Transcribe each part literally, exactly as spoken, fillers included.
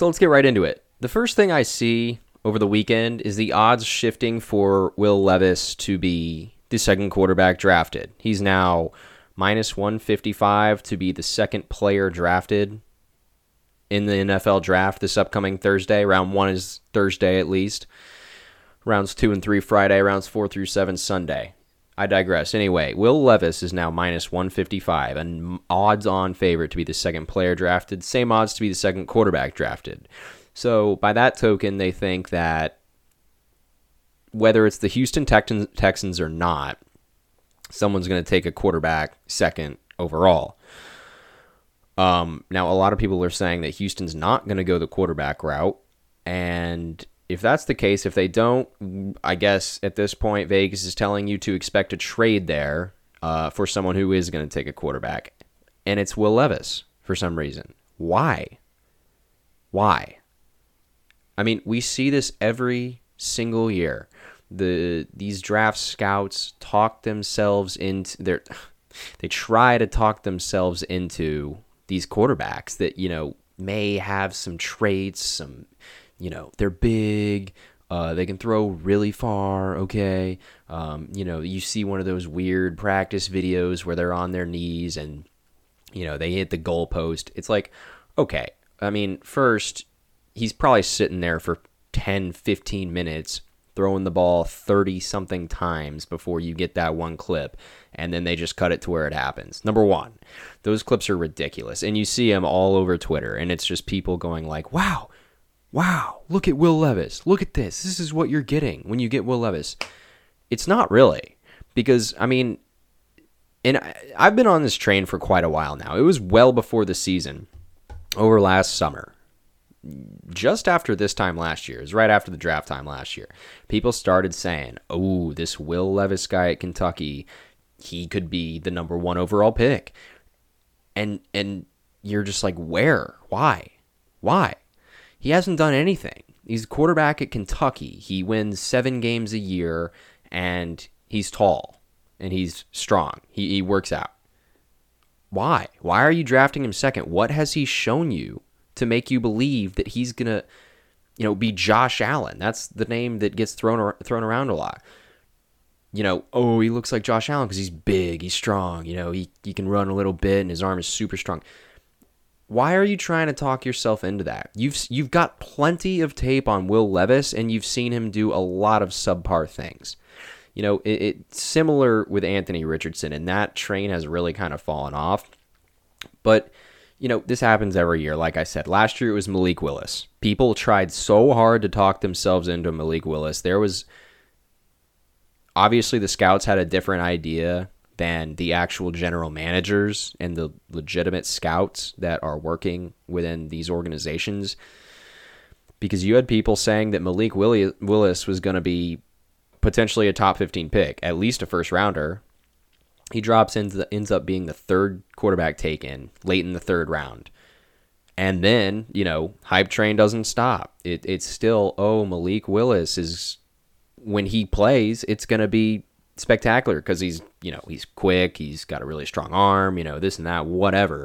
So let's get right into it. The first thing I see over the weekend is the odds shifting for Will Levis to be the second quarterback drafted. He's now minus one fifty-five to be the second player drafted in the N F L draft this upcoming Thursday. Round one is Thursday at least. Rounds two and three Friday. Rounds four through seven Sunday. I digress. Anyway, Will Levis is now minus one fifty-five, an odds-on favorite to be the second player drafted. Same odds to be the second quarterback drafted. So by that token, they think that whether it's the Houston Texans, Texans or not, someone's going to take a quarterback second overall. Um, now, a lot of people are saying that Houston's not going to go the quarterback route, and if that's the case, if they don't, I guess at this point, Vegas is telling you to expect a trade there uh, for someone who is going to take a quarterback. And it's Will Levis for some reason. Why? Why? I mean, we see this every single year. The These draft scouts talk themselves into their, they try to talk themselves into these quarterbacks that, you know, may have some traits, some, you know, they're big, uh, they can throw really far, okay? Um, you know, you see one of those weird practice videos where they're on their knees and, you know, they hit the goalpost. It's like, okay, I mean, first, he's probably sitting there for ten, fifteen minutes throwing the ball thirty-something times before you get that one clip, and then they just cut it to where it happens. Number one, those clips are ridiculous, and you see them all over Twitter, and it's just people going like, wow, Wow, look at Will Levis. Look at this. This is what you're getting when you get Will Levis. It's not really. Because, I mean, and I, I've been on this train for quite a while now. It was well before the season, over last summer. Just after this time last year, it was right after the draft time last year, people started saying, oh, this Will Levis guy at Kentucky, he could be the number one overall pick. And and you're just like, where? Why? Why? He hasn't done anything. He's a quarterback at Kentucky. He wins seven games a year, and he's tall, and he's strong. He, he works out. Why? Why are you drafting him second? What has he shown you to make you believe that he's going to, you know, be Josh Allen? That's the name that gets thrown thrown around a lot. You know, oh, he looks like Josh Allen because he's big, he's strong, you know, he, he can run a little bit, and his arm is super strong. Why are you trying to talk yourself into that? You've you've got plenty of tape on Will Levis, and you've seen him do a lot of subpar things. You know, it, it's similar with Anthony Richardson, and that train has really kind of fallen off. But, you know, this happens every year. Like I said, last year it was Malik Willis. People tried so hard to talk themselves into Malik Willis. There was, obviously the scouts had a different idea than the actual general managers and the legitimate scouts that are working within these organizations. Because you had people saying that Malik Willis was going to be potentially a top fifteen pick, at least a first rounder. He drops into the, ends up being the third quarterback taken late in the third round. And then, you know, hype train doesn't stop. It, it's still, oh, Malik Willis is, when he plays, it's going to be spectacular because he's, you know, he's quick, he's got a really strong arm, you know, this and that, whatever.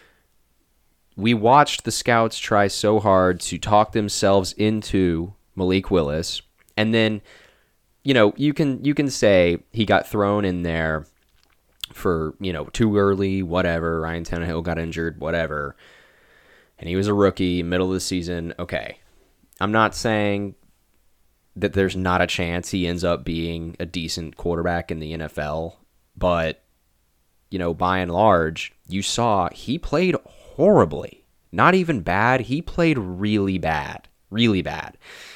We watched the scouts try so hard to talk themselves into Malik Willis, and then, you know, you can you can say he got thrown in there for, you know, too early, whatever, Ryan Tannehill got injured, whatever, and he was a rookie, middle of the season. Okay, I'm not saying that there's not a chance he ends up being a decent quarterback in the N F L. But, you know, by and large, you saw he played horribly. Not even bad. He played really bad. Really bad.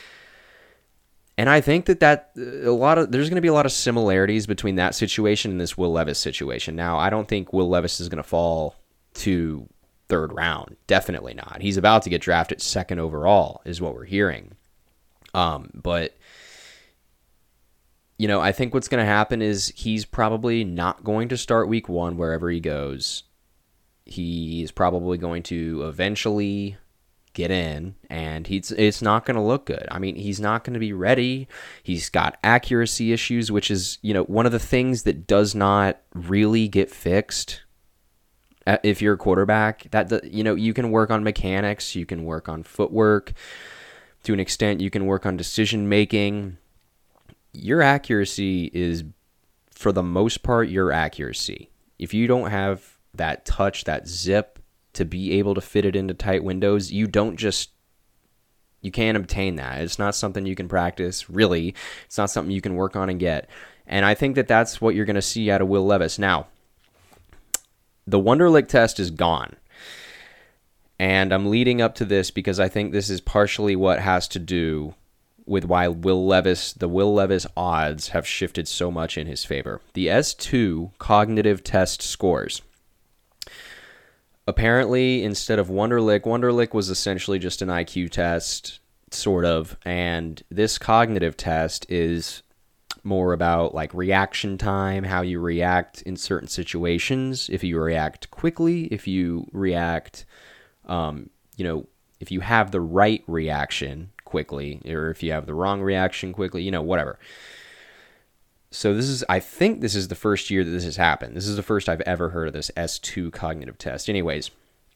And I think that, that a lot of there's going to be a lot of similarities between that situation and this Will Levis situation. Now, I don't think Will Levis is going to fall to third round. Definitely not. He's about to get drafted second overall, is what we're hearing. Um, but, you know, I think what's going to happen is he's probably not going to start week one wherever he goes. He's probably going to eventually get in, and he's it's not going to look good. I mean, he's not going to be ready. He's got accuracy issues, which is, you know, one of the things that does not really get fixed if you're a quarterback. That, you know, you can work on mechanics, you can work on footwork to an extent, you can work on decision making. Your accuracy is, for the most part, your accuracy. If you don't have that touch, that zip to be able to fit it into tight windows, you don't just, you can't obtain that. It's not something you can practice, really. It's not something you can work on and get. And I think that that's what you're going to see out of Will Levis. Now, the Wonderlic test is gone. And I'm leading up to this because I think this is partially what has to do with why Will Levis, the Will Levis odds have shifted so much in his favor. The S two cognitive test scores. Apparently, instead of Wonderlic, Wonderlic was essentially just an I Q test, sort of. And this cognitive test is more about like reaction time, how you react in certain situations. If you react quickly, if you react, um, you know, if you have the right reaction quickly, or if you have the wrong reaction quickly, you know, whatever. So this is, I think this is the first year that this has happened. This is the first I've ever heard of this S two cognitive test. Anyways,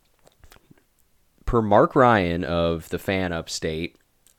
per Mark Ryan of the Fan Upstate,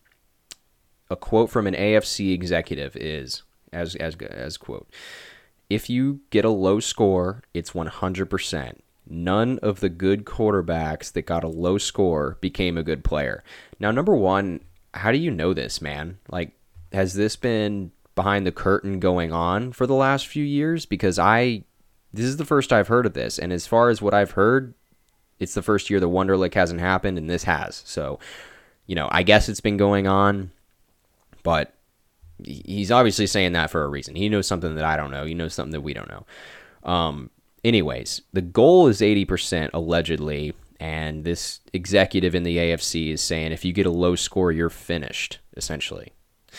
a quote from an A F C executive is, as as as quote, "If you get a low score, it's one hundred percent. None of the good quarterbacks that got a low score became a good player." Now, number one, how do you know this, man? Like, has this been behind the curtain going on for the last few years? Because I, this is the first I've heard of this. And as far as what I've heard, it's the first year the Wonderlic hasn't happened, and this has. So, you know, I guess it's been going on, but he's obviously saying that for a reason. He knows something that I don't know. He knows something that we don't know. Um, anyways, the goal is eighty percent allegedly, and this executive in the A F C is saying if you get a low score, you're finished, essentially.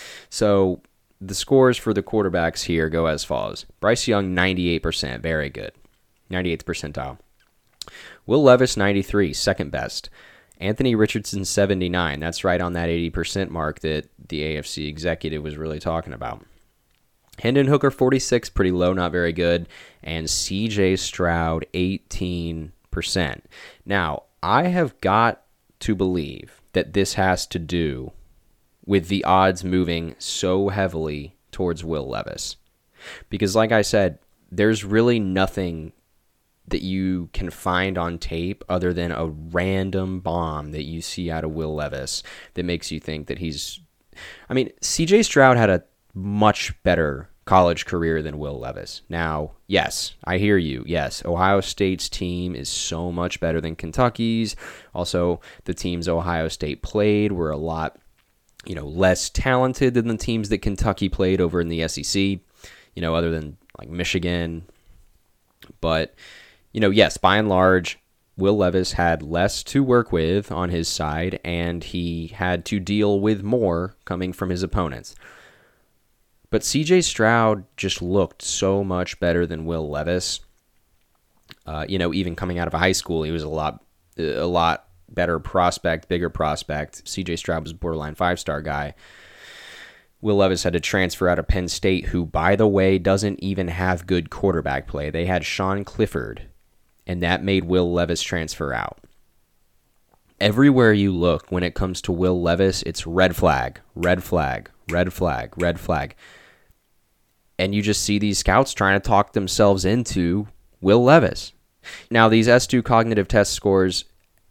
So the scores for the quarterbacks here go as follows. Bryce Young, ninety-eight percent, very good. ninety-eighth percentile. Will Levis, ninety-three, second best. Anthony Richardson, seventy-nine. That's right on that eighty percent mark that the A F C executive was really talking about. Hendon Hooker, forty-six, pretty low, not very good. And C J Stroud, eighteen percent. Now, I have got to believe that this has to do with the odds moving so heavily towards Will Levis. Because like I said, there's really nothing that you can find on tape other than a random bomb that you see out of Will Levis that makes you think that he's... I mean, C J Stroud had a much better college career than Will Levis. Now, yes, I hear you. Yes, Ohio State's team is so much better than Kentucky's. Also, the teams Ohio State played were a lot, you know, less talented than the teams that Kentucky played over in the S E C, you know, other than like Michigan. But, you know, yes, by and large, Will Levis had less to work with on his side, and he had to deal with more coming from his opponents. But C J Stroud just looked so much better than Will Levis. Uh, you know, even coming out of high school, he was a lot, a lot better prospect, bigger prospect. C J Stroud was a borderline five-star guy. Will Levis had to transfer out of Penn State, who, by the way, doesn't even have good quarterback play. They had Sean Clifford, and that made Will Levis transfer out. Everywhere you look when it comes to Will Levis, it's red flag, red flag, red flag, red flag. And you just see these scouts trying to talk themselves into Will Levis. Now, these S two cognitive test scores,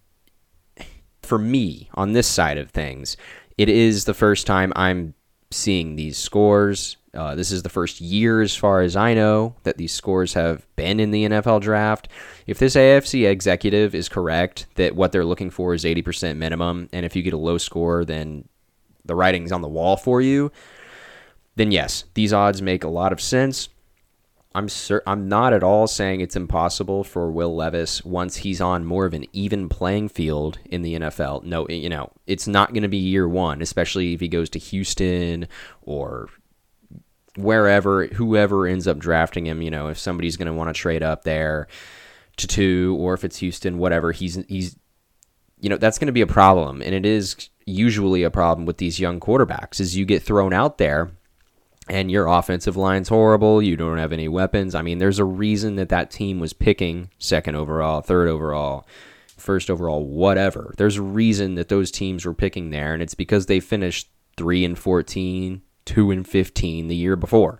for me, on this side of things, it is the first time I'm seeing these scores. Uh, this is the first year, as far as I know, that these scores have been in the N F L draft. If this A F C executive is correct, that what they're looking for is eighty percent minimum, and if you get a low score, then the writing's on the wall for you, then yes, these odds make a lot of sense. I'm cer- I'm not at all saying it's impossible for Will Levis once he's on more of an even playing field in the N F L. No, you know, it's not going to be year one, especially if he goes to Houston or wherever, whoever ends up drafting him. You know, if somebody's going to want to trade up there to two, or if it's Houston, whatever, he's he's, you know, that's going to be a problem, and it is usually a problem with these young quarterbacks. Is you get thrown out there, and your offensive line's horrible, you don't have any weapons. I mean, there's a reason that that team was picking second overall, third overall, first overall, whatever. There's a reason that those teams were picking there, and it's because they finished three and fourteen, two and fifteen the year before.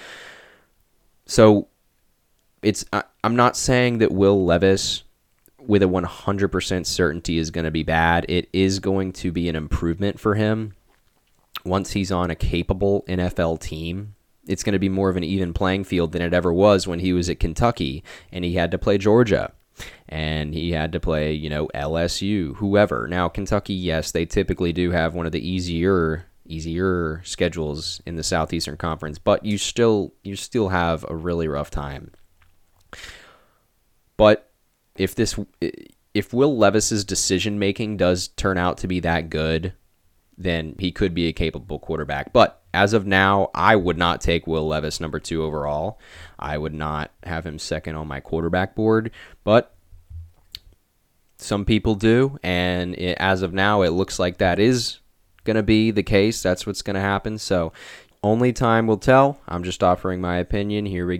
So it's I, I'm not saying that Will Levis with a one hundred percent certainty is going to be bad. It is going to be an improvement for him once he's on a capable N F L team. It's going to be more of an even playing field than it ever was when he was at Kentucky and he had to play Georgia and he had to play, you know, L S U, whoever. Now, Kentucky, yes, they typically do have one of the easier easier schedules in the Southeastern Conference, but you still you still have a really rough time. But if this if Will Levis's decision making does turn out to be that good, then he could be a capable quarterback. But as of now, I would not take Will Levis number two overall. I would not have him second on my quarterback board, but some people do, and it, as of now, it looks like that is going to be the case. That's what's going to happen. So only time will tell. I'm just offering my opinion. Here we go.